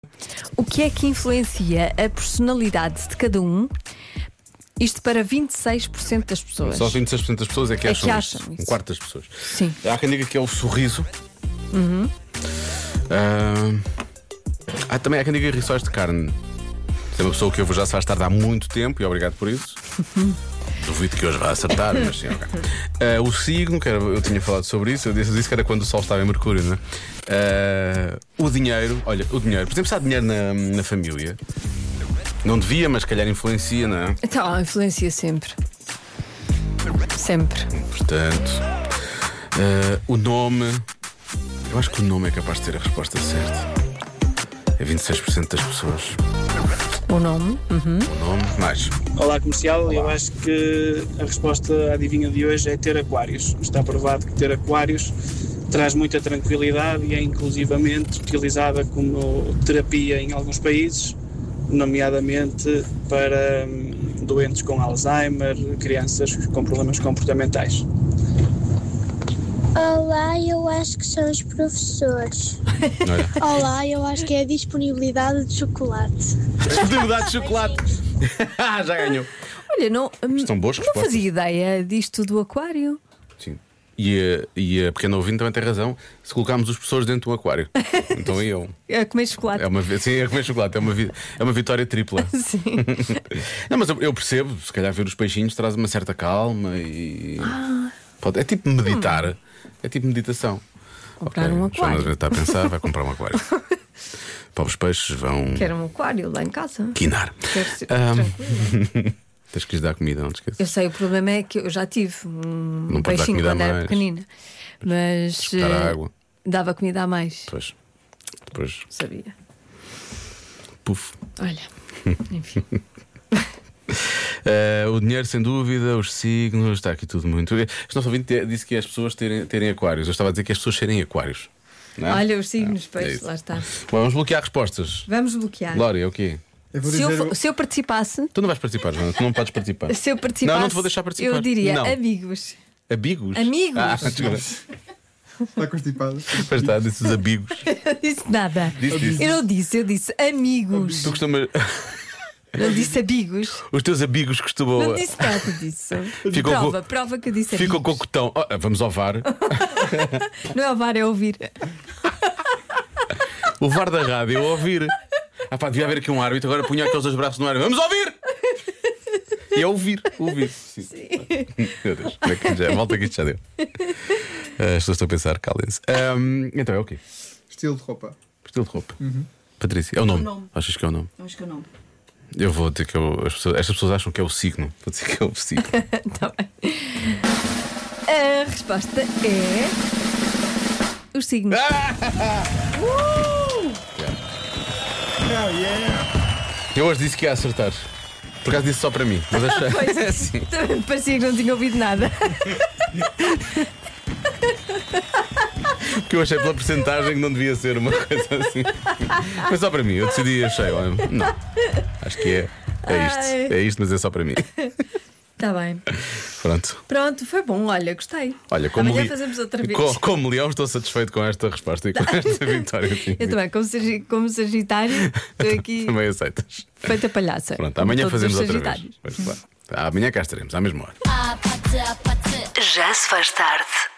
O que é que influencia a personalidade de cada um? Isto para 26% das pessoas. Só 26% das pessoas é que acham isso. Um quarto das pessoas. Sim. Há quem diga que é o sorriso. Também há quem diga rissóis de carne. É uma pessoa que eu já se faz tarde há muito tempo e obrigado por isso. Duvido que hoje vá acertar, mas sim, ok. O signo, eu tinha falado sobre isso. Eu disse que era quando o Sol estava em Mercúrio, não é? O dinheiro, olha, o dinheiro. Por exemplo, se há dinheiro na família, não devia, mas se calhar influencia, não é? Então, influencia sempre. Sempre. Portanto, o nome. Eu acho que o nome é capaz de ter a resposta certa. É 26% das pessoas. O nome? O nome, mais. Olá, comercial. Eu acho que a resposta à adivinha de hoje é ter aquários. Está provado que ter aquários traz muita tranquilidade e é inclusivamente utilizada como terapia em alguns países, nomeadamente para doentes com Alzheimer, crianças com problemas comportamentais. Olá, eu acho que são os professores. Olá, eu acho que é a disponibilidade de chocolate. Disponibilidade de chocolate. Já ganhou. Olha, não boas não respostas. fazia ideia disto do aquário. Sim. E a pequena ouvinte também tem razão. Se colocarmos os professores dentro do aquário, então iam. A comer chocolate. Sim, é comer chocolate. É uma vitória tripla. Sim. Não, mas eu percebo. Se calhar ver os peixinhos traz uma certa calma e. É tipo meditar. É tipo meditação. Comprar um aquário. Está a pensar, vai comprar um aquário. Pobres peixes vão. Quero um aquário lá em casa. Quinar. Quero ser tranquilo. Tens que lhes dar comida, não te esqueças. Eu sei, o problema é que eu já tive um pode dar peixinho comida a quando era mais. pequenina. Mas Dar água. dava comida a mais. Pois. Depois. Sabia. Puf. Olha, enfim. O dinheiro, sem dúvida, os signos, está aqui tudo muito. Este nosso ouvinte disse que as pessoas terem aquários. Eu estava a dizer que as pessoas serem aquários. Não é? Olha, os signos, pois, isso. lá está. Bom, vamos bloquear respostas. Vamos bloquear. Glória, é o quê? Eu vou Se dizer. eu participasse, Tu não vais participar, Joana. Tu não podes participar. se eu participasse, Não te vou deixar participar. eu diria Não. amigos. Amigos? Amigos. Desculpa. Está constipado. Pois está, disse os amigos. Eu disse nada. Disse. Eu não disse, eu disse amigos. Tu costumas. Não disse amigos. Os teus amigos costumam. Não disse nada disso. Ficam Prova que eu disse Ficam amigos. com o cotão. Vamos ao VAR. Não é o VAR, é ouvir. O VAR da rádio é ouvir. Devia haver aqui um árbitro, agora punha aqueles dois braços no ar. Vamos ouvir! E é ouvir. Sim. Meu Deus, como é que já... volta que isto já deu. As pessoas estão a pensar, calem-se. Então é o quê? Estilo de roupa. Estilo de roupa. Patrícia, é o nome. Achas que é o nome? Acho que é o nome. Eu vou dizer que estas pessoas acham que é o signo. Vou dizer que é o signo. Tá bem. A resposta é os signos. Eu hoje disse que ia acertar. Por acaso disse só para mim, mas achei. Sim. Também parecia que não tinha ouvido nada. Porque eu achei pela porcentagem que não devia ser uma coisa assim. Mas só para mim, eu decidi e achei. Olha, não, acho que é isto. É isto, mas é só para mim. Está bem. Pronto, foi bom, olha, gostei. Olha, como Amanhã fazemos outra vez. Como leão, estou satisfeito com esta resposta e com esta vitória. Eu também, como Sagitário, estou aqui Também aceitas. feita palhaça. Pronto, amanhã Todos fazemos os outra vez. Sagitários. Pois, claro. Amanhã cá estaremos, à mesma hora. Já se faz tarde